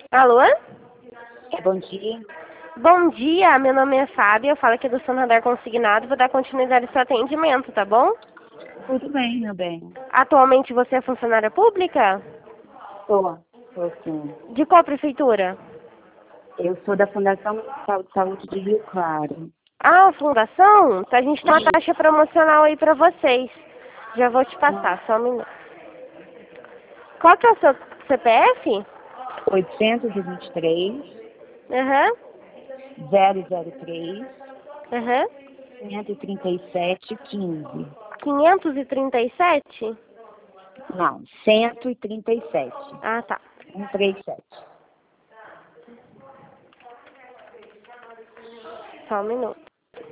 Alô? Bom dia. Bom dia, meu nome é Fábio, eu falo aqui do Santander Consignado, vou dar continuidade ao seu atendimento, tá bom? Tudo bem, meu bem. Atualmente você é funcionária pública? Sou sim. De qual prefeitura? Eu sou da Fundação Municipal de Saúde de Rio Claro. Ah, fundação? Então a gente tem uma taxa promocional aí pra vocês. Já vou te passar, só um minuto. Qual que é o seu CPF? 823 Aham, 003 aham. 137 15. 537? Não, 137. Ah, tá. 137. Só um minuto.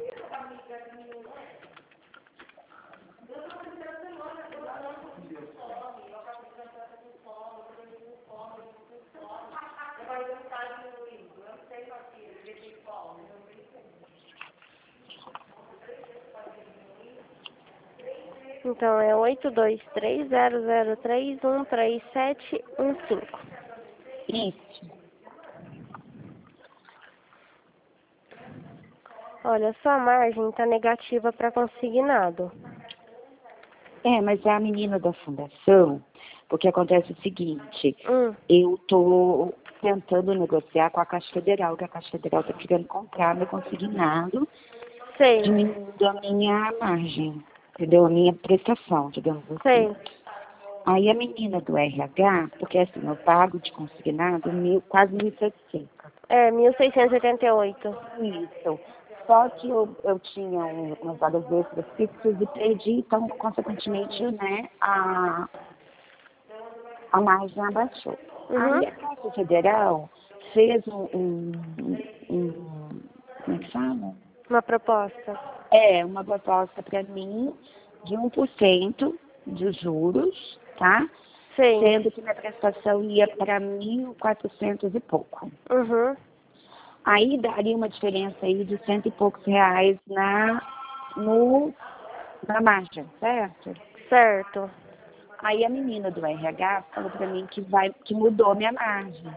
Então é 82300313715. Isso. Olha, sua margem tá negativa para consignado. Mas a menina da fundação, porque acontece o seguinte, Hum, eu tô tentando negociar com a Caixa Federal, que a Caixa Federal tá querendo comprar meu consignado, sei, diminuindo a minha margem, entendeu? A minha prestação, digamos assim. sei. Aí a menina do RH, porque assim, eu pago de consignado quase 1.700. É, 1688. Isso. Só que eu tinha umas vagas extras fixas e perdi, então, consequentemente, né, a margem abaixou. Uhum. Aí a Caixa Federal fez como é que fala? Uma proposta. Uma proposta para mim de 1% de juros, tá? Sei. Sendo que minha prestação ia para 1.400 e pouco. Uhum. Aí daria uma diferença aí de cento e poucos reais na margem, certo? Certo. Aí a menina do RH falou para mim que mudou minha margem,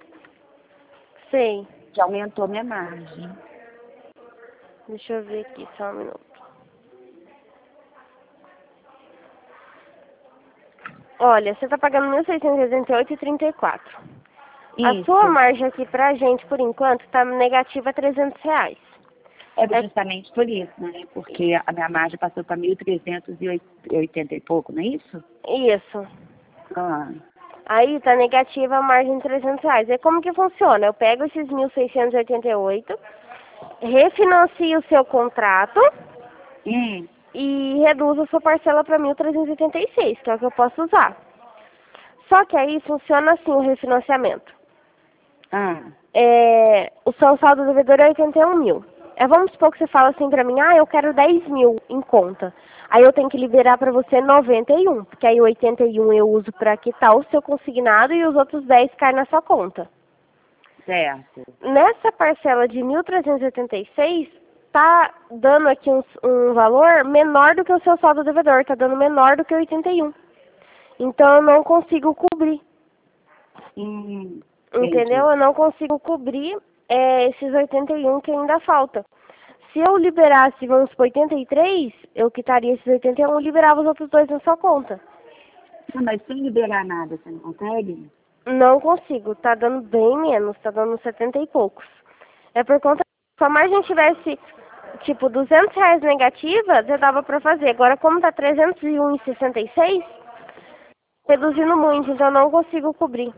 Sei. que aumentou minha margem. Deixa eu ver aqui, só um minuto. Olha, você tá pagando 1688,34. A sua Isso. margem aqui pra gente, por enquanto, tá negativa R$ 300. É É justamente por isso, né? Porque a minha margem passou para 1.380 e pouco, não é isso? isso. Ah, Aí tá negativa a margem de R$ 300. E como que funciona? Eu pego esses 1688, refinancio o seu contrato e reduzo a sua parcela para 1.386, que é o que eu posso usar. Só que aí funciona assim o refinanciamento. O seu saldo devedor é 81 mil. Vamos supor que você fala assim pra mim, eu quero 10 mil em conta. Aí eu tenho que liberar pra você 91, porque aí 81 eu uso pra quitar o seu consignado e os outros 10 caem na sua conta. certo. Nessa parcela de 1.386, tá dando aqui um valor menor do que o seu saldo devedor, tá dando menor do que 81. Então eu não consigo cobrir. Entendi. Entendeu? Eu não consigo cobrir esses 81 que ainda falta. Se eu liberasse, vamos supor, 83, eu quitaria esses 81 e liberava os outros dois na sua conta. Não, mas sem liberar nada, você não consegue? Não consigo, tá dando bem menos, tá dando 70 e poucos. É por conta, se a margem tivesse, tipo, R$ 200 negativa, já dava pra fazer. Agora, como tá 301,66, reduzindo muito, então eu não consigo cobrir.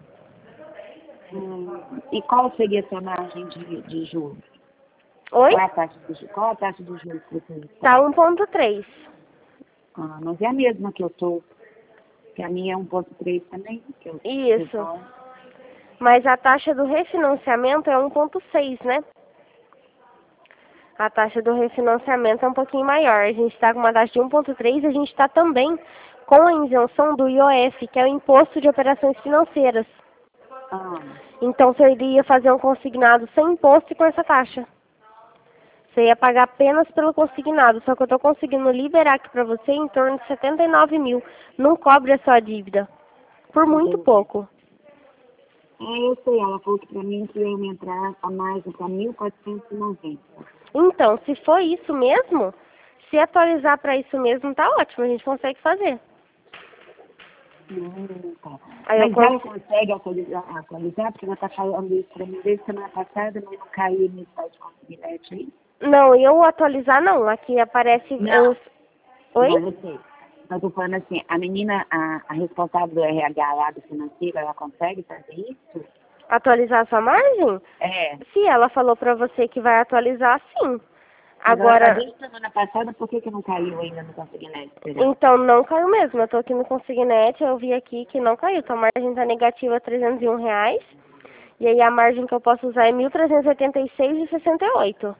E qual seria essa margem de juros? Oi? Qual a taxa de juros que você Tá está? 1,3. Mas é a mesma que eu tô, que a minha é 1,3 também, Isso. Mas a taxa do refinanciamento é 1,6, né? A taxa do refinanciamento é um pouquinho maior. A gente está com uma taxa de 1,3 e a gente está também com a isenção do IOF, que é o Imposto de Operações Financeiras. Então você iria fazer um consignado sem imposto e com essa taxa. Você ia pagar apenas pelo consignado, só que eu estou conseguindo liberar aqui para você em torno de 79 mil. Não cobre a sua dívida. Por muito pouco. Eu sei, ela falou que pra mim que ia me entrar a mais pra 1.490. Então, se for isso mesmo, se atualizar para isso mesmo, tá ótimo, a gente consegue fazer. Tá. Aí Mas ela consegue atualizar, porque ela tá falando isso pra mim desde semana passada, mas não caiu no site de Consignete aí. Não, eu atualizar não, aqui aparece... Não. Oi? Não, eu sei. Eu tô falando assim, a menina, a responsável do RH lá do financeiro, ela consegue fazer isso? Atualizar a sua margem? É. Se ela falou para você que vai atualizar, sim. Agora, Agora, desde semana passada, por que não caiu ainda no Consignete? então não caiu mesmo. Eu tô aqui no Consignete, eu vi aqui que não caiu. Então a margem tá negativa R$ 301. E aí a margem que eu posso usar é 1.386,68.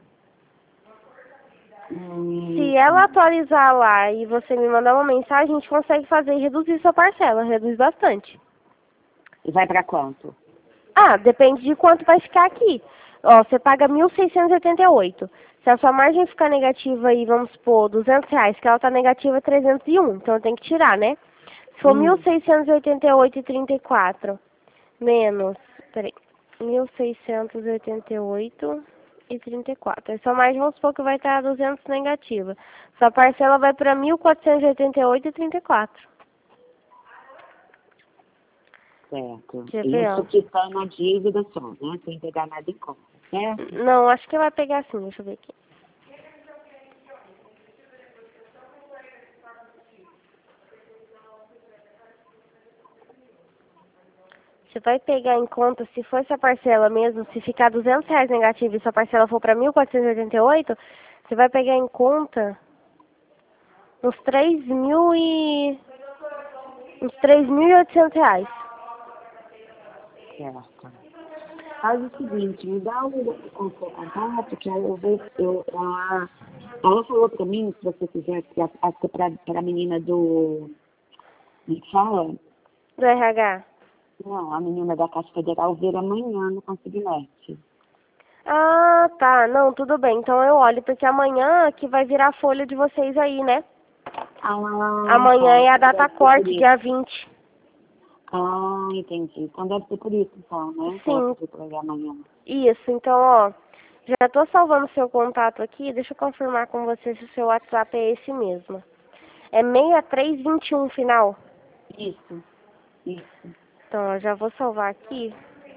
Se ela atualizar lá e você me mandar uma mensagem, a gente consegue fazer e reduzir sua parcela. Reduz bastante. E vai pra quanto? Ah, depende de quanto vai ficar aqui. Ó, você paga 1.688. Se a sua margem ficar negativa aí, vamos supor, R$ 200, que ela tá negativa 301, então tem que tirar, né? Se for 1.688,34 menos, peraí, 1.688,34. A sua margem, vamos supor que vai estar 200 negativa. Sua parcela vai para 1.488,34. Certo. Quer ver, ó? Isso que tá na dívida só, né? Sem pegar nada em conta, certo? Não, acho que vai pegar sim, deixa eu ver aqui. Você vai pegar em conta, se for essa parcela mesmo, se ficar R$ 200 negativo e sua parcela for para 1.488, você vai pegar em conta uns uns R$ 3.800. Certo. Faz o seguinte, me dá o seu contato, que aí ela falou pra mim, se você quiser, pra menina do... Me fala? Do RH. Não, a menina da Caixa Federal vir amanhã no Consignete. Ah, tá. Não, tudo bem. Então eu olho, porque amanhã que vai virar a folha de vocês aí, né? Amanhã Tá. é a Então data deve ser por corte, isso. dia 20. Entendi. Então deve ser por isso, então, né? Que ela Sim, pediu pra ligar amanhã. isso. Então, ó, já tô salvando seu contato aqui. Deixa eu confirmar com você se o seu WhatsApp é esse mesmo. É 6321 final. Isso. Então, eu já vou salvar aqui.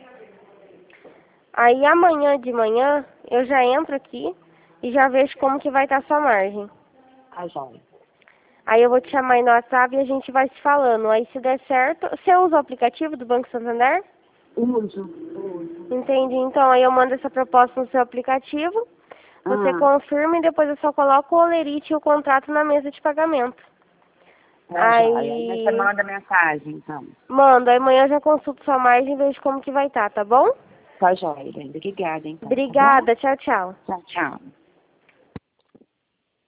Aí amanhã de manhã eu já entro aqui e já vejo como que vai estar a sua margem. Tá joia. Aí eu vou te chamar aí no WhatsApp e a gente vai se falando. Aí se der certo, você usa o aplicativo do Banco Santander? Uso. Entendi. Então aí eu mando essa proposta no seu aplicativo, você confirma e depois eu só coloco o olerite e o contrato na mesa de pagamento. Tá joia. Aí você Aí manda mensagem, então. mando, aí amanhã eu já consulto sua margem e vejo como que vai estar, tá bom? Tá joia, Brenda. Obrigada, então. Tá bom? Obrigada, tchau, tchau. Tchau, tchau.